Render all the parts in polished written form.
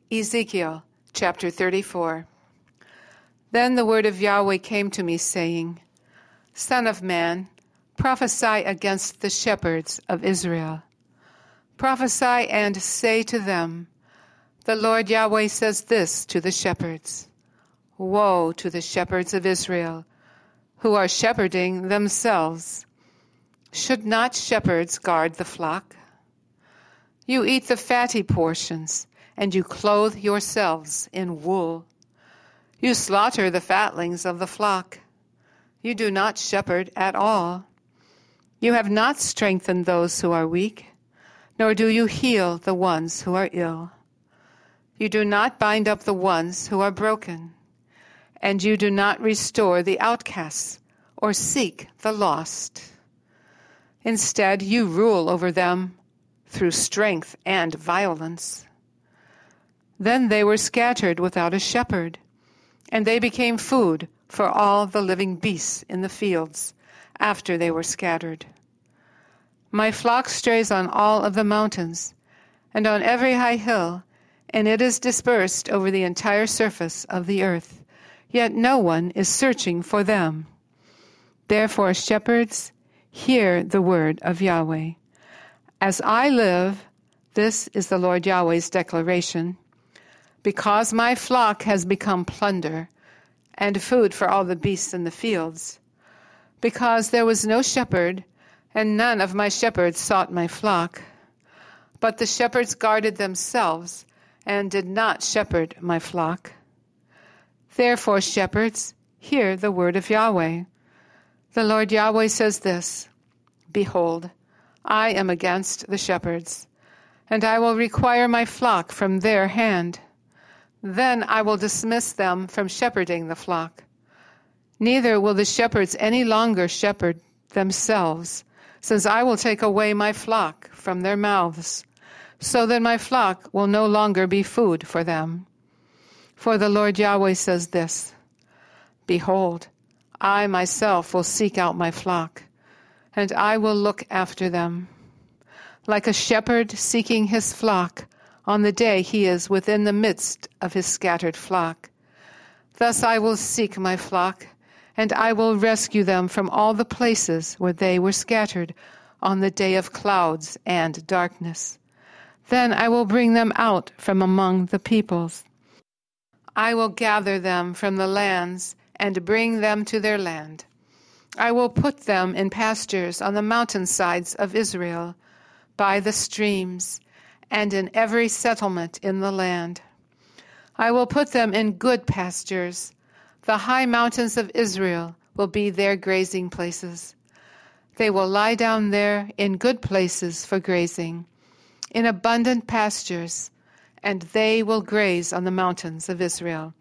Ezekiel chapter 34. Then the word of Yahweh came to me, saying, Son of man, prophesy against the shepherds of Israel. Prophesy and say to them, The Lord Yahweh says this to the shepherds. Woe to the shepherds of Israel, who are shepherding themselves. Should not shepherds guard the flock? You eat the fatty portions, and you clothe yourselves in wool. You slaughter the fatlings of the flock. You do not shepherd at all. You have not strengthened those who are weak, nor do you heal the ones who are ill. You do not bind up the ones who are broken, and you do not restore the outcasts or seek the lost. Instead, you rule over them through strength and violence. Then they were scattered without a shepherd, and they became food for all the living beasts in the fields after they were scattered. My flock strays on all of the mountains and on every high hill, and it is dispersed over the entire surface of the earth, yet no one is searching for them. Therefore, shepherds, hear the word of Yahweh. As I live, this is the Lord Yahweh's declaration, because my flock has become plunder and food for all the beasts in the fields, because there was no shepherd, and none of my shepherds sought my flock, but the shepherds guarded themselves and did not shepherd my flock. Therefore, shepherds, hear the word of Yahweh. The Lord Yahweh says this, Behold, I am against the shepherds, and I will require my flock from their hand. Then I will dismiss them from shepherding the flock. Neither will the shepherds any longer shepherd themselves, since I will take away my flock from their mouths, so that my flock will no longer be food for them. For the Lord Yahweh says this, Behold, I myself will seek out my flock, and I will look after them. Like a shepherd seeking his flock on the day he is within the midst of his scattered flock. Thus I will seek my flock, and I will rescue them from all the places where they were scattered on the day of clouds and darkness. Then I will bring them out from among the peoples. I will gather them from the lands and bring them to their land. I will put them in pastures on the mountainsides of Israel, by the streams, and in every settlement in the land. I will put them in good pastures. The high mountains of Israel will be their grazing places. They will lie down there in good places for grazing, in abundant pastures, and they will graze on the mountains of Israel.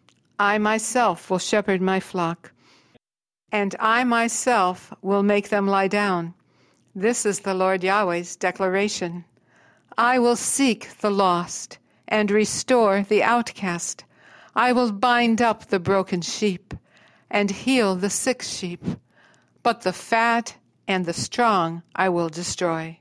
I myself will shepherd my flock, and I myself will make them lie down. This is the Lord Yahweh's declaration. I will seek the lost and restore the outcast. I will bind up the broken sheep and heal the sick sheep, but the fat and the strong I will destroy.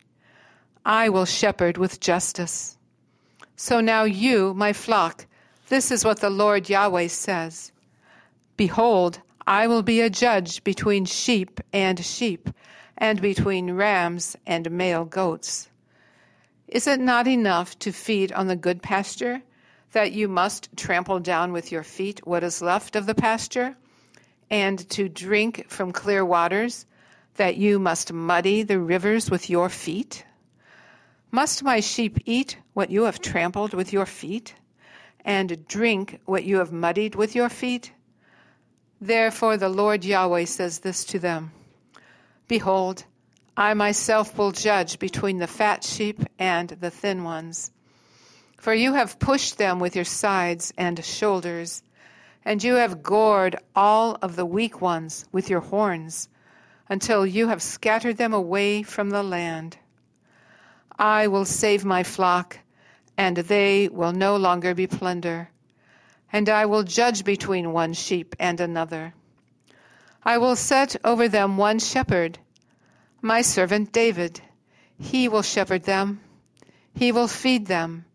I will shepherd with justice. So now you, my flock, this is what the Lord Yahweh says. Behold, I will be a judge between sheep, and between rams and male goats. Is it not enough to feed on the good pasture, that you must trample down with your feet what is left of the pasture, and to drink from clear waters, that you must muddy the rivers with your feet? Must my sheep eat what you have trampled with your feet, and drink what you have muddied with your feet? Therefore the Lord Yahweh says this to them, Behold, I myself will judge between the fat sheep and the thin ones. For you have pushed them with your sides and shoulders, and you have gored all of the weak ones with your horns, until you have scattered them away from the land. I will save my flock, and they will no longer be plunder, and I will judge between one sheep and another. I will set over them one shepherd, my servant David. He will shepherd them. He will feed them,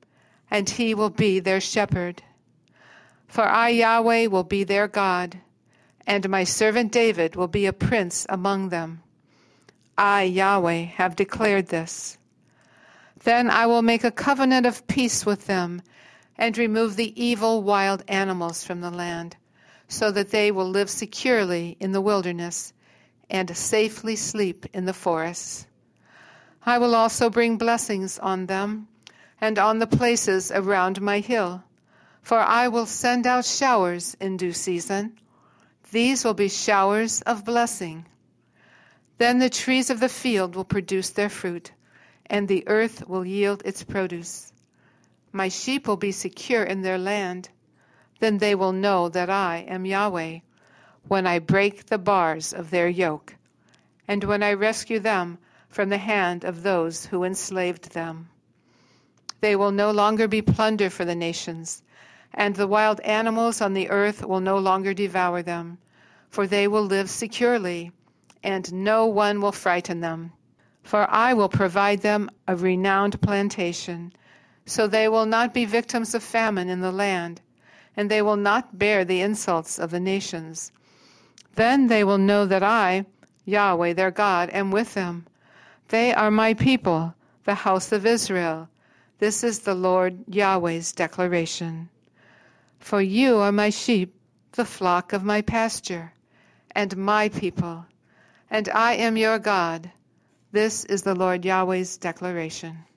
and he will be their shepherd. For I, Yahweh, will be their God, and my servant David will be a prince among them. I, Yahweh, have declared this. Then I will make a covenant of peace with them, and remove the evil wild animals from the land, so that they will live securely in the wilderness and safely sleep in the forests. I will also bring blessings on them and on the places around my hill, for I will send out showers in due season. These will be showers of blessing. Then the trees of the field will produce their fruit, and the earth will yield its produce. My sheep will be secure in their land. Then they will know that I am Yahweh, when I break the bars of their yoke, and when I rescue them from the hand of those who enslaved them. They will no longer be plunder for the nations, and the wild animals on the earth will no longer devour them, for they will live securely, and no one will frighten them. For I will provide them a renowned plantation, so they will not be victims of famine in the land, and they will not bear the insults of the nations. Then they will know that I, Yahweh their God, am with them. They are my people, the house of Israel. This is the Lord Yahweh's declaration. For you are my sheep, the flock of my pasture, and my people, and I am your God. This is the Lord Yahweh's declaration.